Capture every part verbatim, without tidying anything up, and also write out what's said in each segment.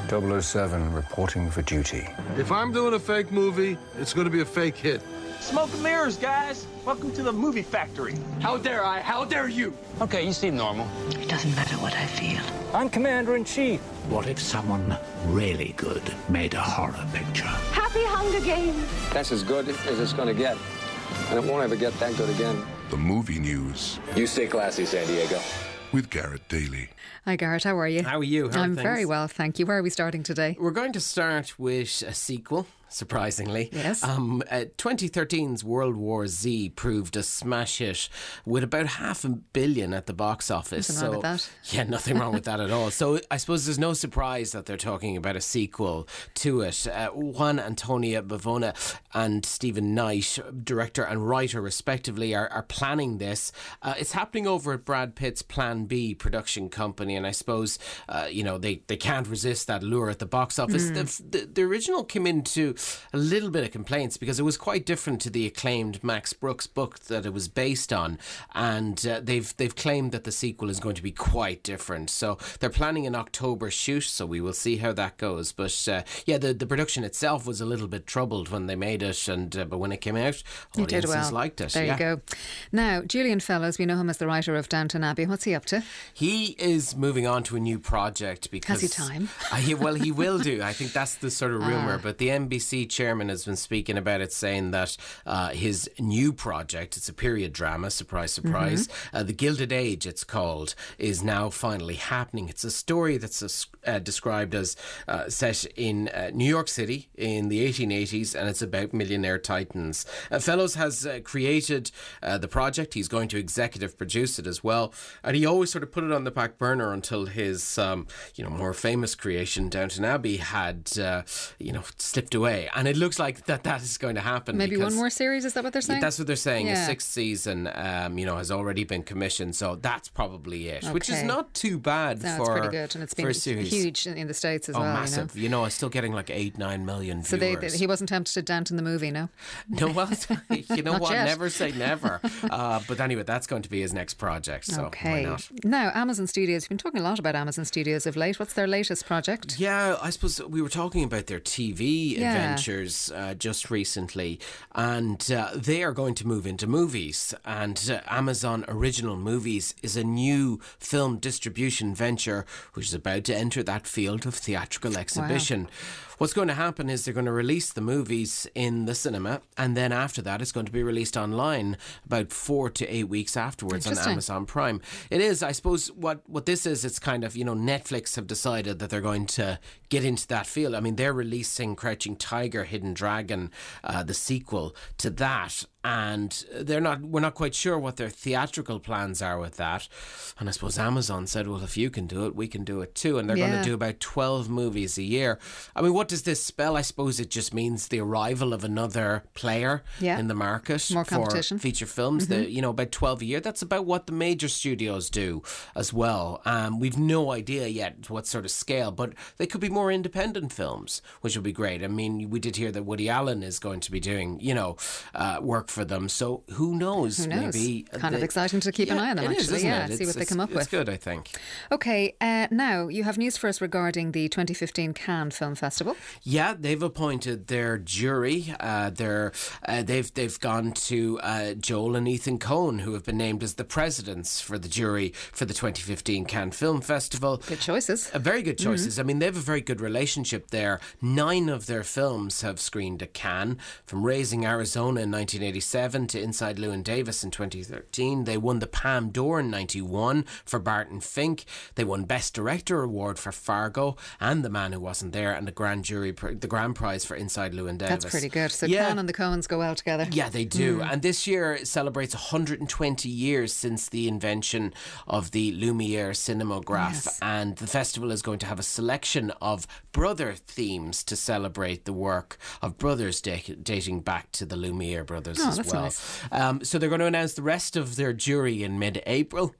double oh seven reporting for duty. If I'm doing a fake movie, it's going to be a fake hit. Smoke and mirrors, guys. Welcome to the movie factory. How dare I? How dare you? Okay, you seem normal. It doesn't matter what I feel. I'm Commander-in-Chief. What if someone really good made a horror picture? Happy Hunger Games. That's as good as it's going to get. And it won't ever get that good again. The movie news. You stay classy, San Diego. With Garrett Daly. Hi Garrett, how are you? How are you? How are I'm things? very well, thank you. Where are we starting today? We're going to start with a sequel, surprisingly. Yes. Um, uh, twenty thirteen's World War Z proved a smash hit with about half a billion at the box office. Nothing so, wrong with that. Yeah, nothing wrong with that at all. So I suppose there's no surprise that they're talking about a sequel to it. Uh, Juan Antonio Bavona and Stephen Knight, director and writer respectively, are, are planning this. Uh, it's happening over at Brad Pitt's Plan B production company, and I suppose uh, you know they, they can't resist that lure at the box office. Mm. The, the, the original came into a little bit of complaints because it was quite different to the acclaimed Max Brooks book that it was based on, and uh, they've they've claimed that the sequel is going to be quite different. So they're planning an October shoot, so we will see how that goes. But uh, yeah, the, the production itself was a little bit troubled when they made it, and uh, but when it came out, you audiences did well. liked it. There yeah. you go. Now, Julian Fellows, we know him as the writer of Downton Abbey. What's he up to? He is moving on to a new project because... Has he time? uh, he, well, he will do. I think that's the sort of rumour. Ah. But the N B C chairman has been speaking about it, saying that uh, his new project, it's a period drama, surprise, surprise, mm-hmm. uh, The Gilded Age, it's called, is now finally happening. It's a story that's uh, described as uh, set in uh, New York City in the eighteen eighties, and it's about millionaire titans. Uh, Fellows has uh, created uh, the project. He's going to executive produce it as well, and he always sort of put it on the back burner until his um, you know more famous creation Downton Abbey had uh, you know slipped away, and it looks like that that is going to happen. Maybe one more series, is that what they're saying? That's what they're saying. Yeah. A sixth season um, you know has already been commissioned, so that's probably it. Okay. Which is not too bad no, for it's pretty good, and it's been series. huge in the States as oh, well. massive. You know, you know, it's still getting like eight, nine million so viewers. they, they, he wasn't tempted to Downton the movie, no? No, well, you know what? Yet. Never say never. Uh, but anyway, that's going to be his next project. So okay. Why not? Now, Amazon Studios. We've been talking a lot about Amazon Studios of late. What's their latest project? Yeah, I suppose we were talking about their T V yeah. adventures uh, just recently, and uh, they are going to move into movies. And uh, Amazon Original Movies is a new film distribution venture which is about to enter that field of theatrical exhibition. Wow. What's going to happen is they're going to release the movies in the cinema, and then after that it's going to be released online about four to eight weeks afterwards on Amazon Prime. It is, I suppose, what, what this is, it's kind of, you know, Netflix have decided that they're going to get into that field. I mean, they're releasing Crouching Tiger, Hidden Dragon, uh, the sequel to that. And they're not. We're not quite sure what their theatrical plans are with that. And I suppose Amazon said, well, if you can do it, we can do it too. And they're yeah. going to do about twelve movies a year. I mean, what does this spell? I suppose it just means the arrival of another player yeah. in the market. More competition. For feature films. Mm-hmm. The, you know, about twelve a year. That's about what the major studios do as well. Um, we've no idea yet what sort of scale, but they could be more independent films, which would be great. I mean, we did hear that Woody Allen is going to be doing, you know, uh, work for them. So who knows? Who knows? Maybe kind the, of exciting to keep yeah, an eye on them. It actually, is, yeah, it? see what they come up it's with. It's good, I think. Okay, uh, now you have news for us regarding the twenty fifteen Cannes Film Festival. Yeah, they've appointed their jury. Uh, they're uh, they've they've gone to uh, Joel and Ethan Coen, who have been named as the presidents for the jury for the twenty fifteen Cannes Film Festival. Good choices. Uh, very good choices. Mm-hmm. I mean, they have a very good relationship there. Nine of their films have screened at Cannes, from Raising Arizona in nineteen eighty-seven to Inside Llewyn Davis in twenty thirteen. They won the Palme d'Or in ninety-one for Barton Fink. They won Best Director Award for Fargo and The Man Who Wasn't There, and the Grand Jury, the Grand Prize for Inside Llewyn Davis. That's pretty good. So yeah. Cannes and the Coens go well together. Yeah, they do. Mm. And this year celebrates one hundred twenty years since the invention of the Lumiere cinematograph. Yes. And the festival is going to have a selection of brother themes to celebrate the work of brothers da- dating back to the Lumiere brothers oh, as that's well. Nice. Um, so they're going to announce the rest of their jury in mid-April.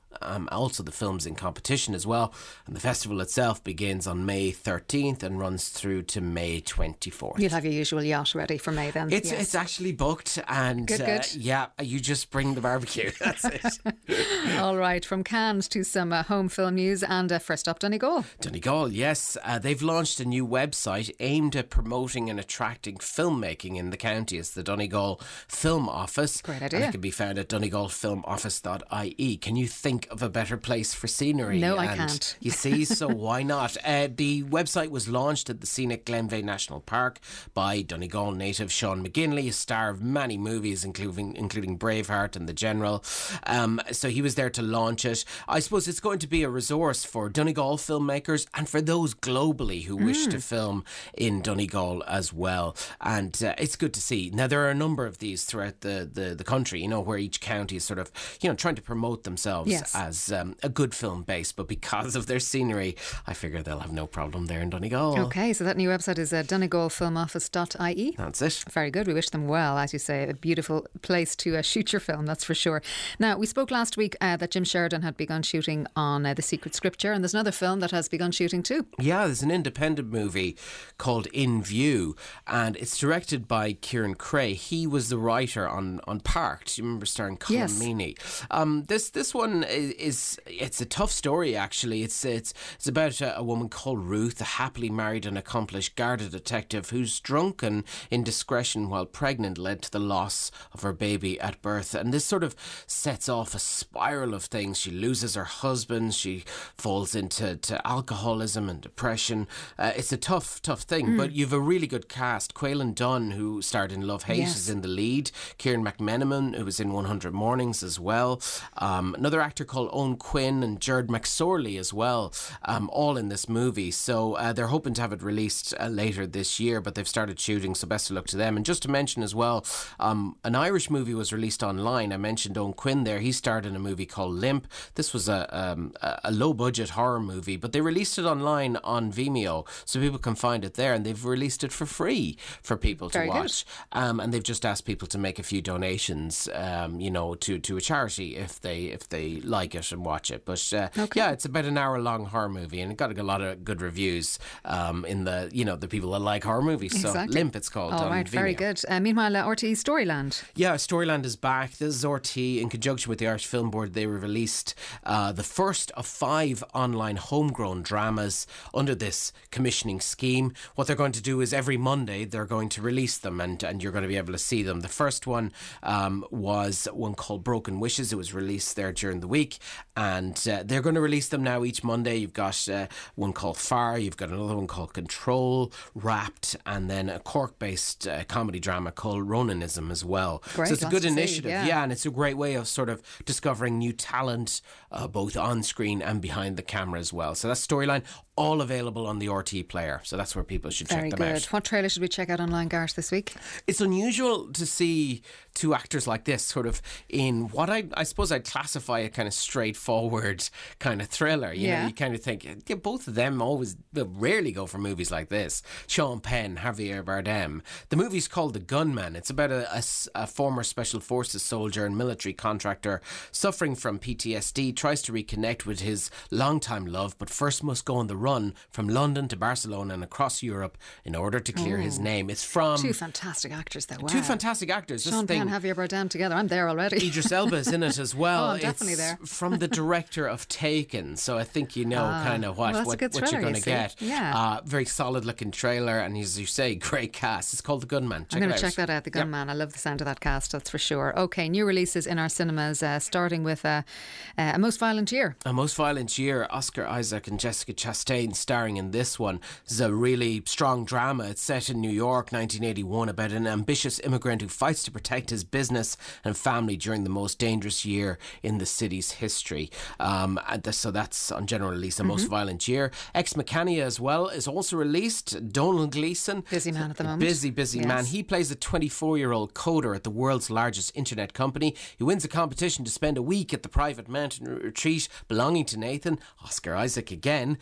Um, also, the film's in competition as well. And the festival itself begins on May thirteenth and runs through to May twenty-fourth. You'll have your usual yacht ready for May then. It's yes. it's actually booked, and good, uh, good. yeah, you just bring the barbecue. That's it. All right, from Cannes to some uh, home film news, and uh, first up, Donegal. Donegal, yes. Uh, they've launched a new website aimed at promoting and attracting filmmaking in the county. It's the Donegal Film Office. Great idea. And it can be found at donegal film office dot I E. Can you think of a better place for scenery? No, and I can't. You see, so why not? Uh, the website was launched at the scenic Glenveigh National Park by Donegal native Sean McGinley, a star of many movies, including including Braveheart and The General. Um, so he was there to launch it. I suppose it's going to be a resource for Donegal filmmakers and for those globally who wish Mm. to film in Donegal as well. And uh, it's good to see. Now, there are a number of these throughout the, the, the country, you know, where each county is sort of, you know, trying to promote themselves Yes. as um, a good film base. But because of their scenery, I figure they'll have no problem there in Donegal. Okay, so that new website is uh, donegal film office dot I E. That's it. Very good. We wish them well. As you say, a beautiful place to uh, shoot your film, that's for sure. Now, we spoke last week uh, that Jim Sheridan had begun shooting on uh, The Secret Scripture, and there's another film that has begun shooting too. Yeah, there's an independent movie called In View, and it's directed by Kieran Cray. He was the writer on, on Parked. Do you remember starring Colin Yes. Meaney? Um, this this one is, is it's a tough story actually. It's it's it's about a, a woman called Ruth, a happily married and accomplished Garda detective whose drunken indiscretion while pregnant led to the loss of her baby at birth. And this sort of sets off a spiral of things. She loses her husband. She falls into to alcoholism and depression. Uh, it's a tough, tough thing. Mm. But you've a really good cast. Quaylen Dunn, who starred in Love Hate, Yes. is in the lead. Kieran McMenamin, who was in one hundred Mornings as well. Um, another actor called Owen Quinn and Jared McSorley as well, um, all in this movie. So uh, they're hoping to have it released uh, later this year, but they've started shooting, so best of luck to them. And just to mention as well, um, an Irish movie was released online. I mentioned Owen Quinn there. He starred in a movie called Limp. This was a, um, a low-budget horror movie, but they released it online on Vimeo, so people can find it there, and they've released it for free for people to Very good. watch. Um, and they've just asked people to make a few donations, um, you know, to, to a charity if they if they like it and watch it. But uh, Okay. yeah, it's about an hour long horror movie, and it got a lot of good reviews um, in the you know the people that like horror movies. Exactly. So Limp, it's called. All on right, very Vimeo. good. Uh, meanwhile, uh, R T E Storyland. Yeah, Storyland is back. This is R T E in conjunction with the Irish Film Board. They released uh, the first of five online homegrown dramas under this commissioning scheme. What they're going to do is every Monday they're going to release them, and, and you're going to be able to see them. The first one um, was one called Broken Wishes. It was released there during the week, and uh, they're going to release them now each Monday. You've got uh, one called Fire, you've got another one called Control, Wrapped, and then a Cork-based uh, comedy drama called Ronanism as well. Great, so it's a lots good to see, initiative, yeah. yeah, and it's a great way of sort of discovering new talent, uh, both on screen and behind the camera as well. So that's Storyline, all available on the R T E player. So that's where people should Very check them good. out. What trailer should we check out online, Gareth, this week? It's unusual to see two actors like this sort of in what I I suppose I'd classify a kind of straightforward kind of thriller. You Yeah. know, you kind of think, yeah, both of them always they rarely go for movies like this. Sean Penn, Javier Bardem. The movie's called The Gunman. It's about a, a s- a former Special Forces soldier and military contractor suffering from P T S D, tries to reconnect with his longtime love, but first must go on the run from London to Barcelona and across Europe in order to clear Oh. his name. It's from Two fantastic actors there. Wow. two fantastic actors. This Sean thing, Penn, Javier Bardem together. I'm there already. Idris Elba is in it as well. Oh, I'm definitely it's there. from the director of Taken, so I think you know Ah, kind of what, well, that's a what, good what you're thriller, going you to see. get. Yeah. Uh, very solid looking trailer, and as you say, great cast. It's called The Gunman. Check I'm going it to out. check that out, The Yep. Gunman. I love the sound of that cast, that's for sure. Okay, new releases in our cinemas, uh, starting with uh, uh, A Most Violent Year. A Most Violent Year, Oscar Isaac and Jessica Chastain starring in this one. This is a really strong drama. It's set in New York, nineteen eighty-one, about an ambitious immigrant who fights to protect his business and family during the most dangerous year in the city's history. Um, and th- so that's on general release, A Most Mm-hmm. Violent Year. Ex Machina as well is also released. Donald Gleeson. Busy man at the moment. Busy, busy Yes. man. He plays a twenty-four-year-old coder at the world's largest internet company. He wins a competition to spend a week at the private mountain retreat belonging to Nathan, Oscar Isaac again, the recluse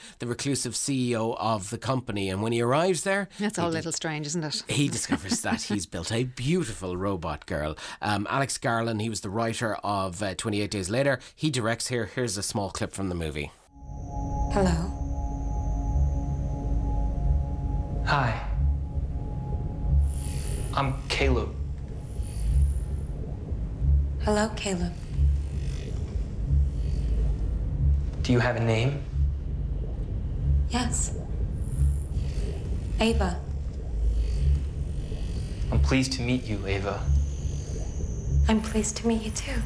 exclusive C E O of the company. And when he arrives there, That's all a little strange, isn't it? he discovers that he's built a beautiful robot girl. Um, Alex Garland, he was the writer of uh, twenty-eight Days Later. He directs here. Here's a small clip from the movie. Hello. Hi. I'm Caleb. Hello, Caleb. Do you have a name? Yes. Ava. I'm pleased to meet you, Ava. I'm pleased to meet you too.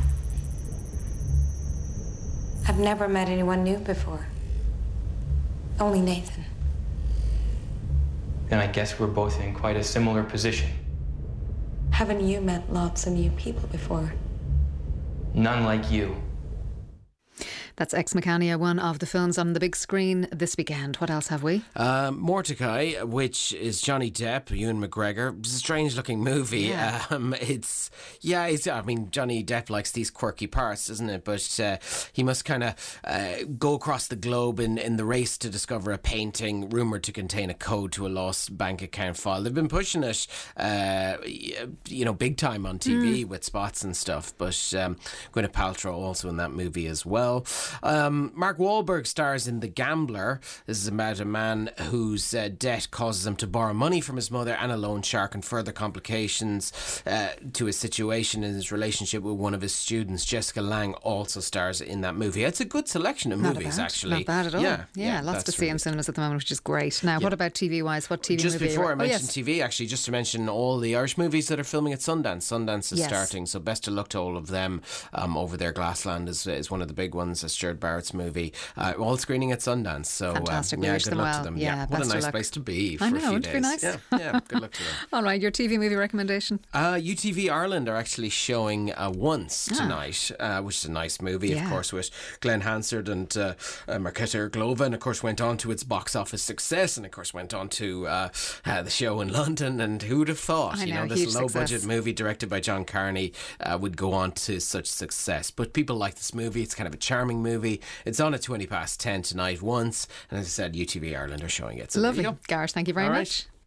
I've never met anyone new before. Only Nathan. Then I guess we're both in quite a similar position. Haven't you met lots of new people before? None like you. That's Ex Machina, one of the films on the big screen this weekend. What else have we? Um, Mordecai, which is Johnny Depp, Ewan McGregor. It's a strange looking movie. Yeah. Um, it's, yeah, it's, I mean, Johnny Depp likes these quirky parts, doesn't it? But uh, he must kind of uh, go across the globe in, in the race to discover a painting rumoured to contain a code to a lost bank account file. They've been pushing it, uh, you know, big time on T V mm. with spots and stuff. But um, Gwyneth Paltrow also in that movie as well. Um, Mark Wahlberg stars in The Gambler. This is about a man whose uh, debt causes him to borrow money from his mother and a loan shark, and further complications uh, to his situation in his relationship with one of his students. Jessica Lange also stars in that movie. It's a good selection of Not movies, bad. actually. Not bad at all. Yeah, yeah, yeah lots to see really in cinemas at the moment, which is great. Now, yeah. what about T V-wise? What T V just movie? Before I mention oh, yes. T V, actually, just to mention all the Irish movies that are filming at Sundance. Sundance is yes. starting, so best of luck to all of them um, over there. Glassland is, is one of the big ones, a Stuart Barrett's movie. Uh, all screening at Sundance, so fantastic. Uh, we yeah, wish good them luck well. to them. Yeah, yeah. What a nice luck. place to be for I know, a few it'd days. be nice. Yeah, yeah, good luck to them. All right, your T V movie recommendation? Uh, U T V Ireland are actually showing uh, Once ah. tonight, uh, which is a nice movie, yeah. of course, with Glenn Hansard and uh, uh, Marketa Glova, and of course went on to its box office success, and of course went on to uh, uh, the show in London. And who'd have thought, I you know, know, this low success. budget movie directed by John Carney uh, would go on to such success. But people like this movie. It's kind of a charming movie. It's on at twenty past ten tonight. Once, and as I said, U T V Ireland are showing it. So lovely, Gareth. Thank you very All much. Right.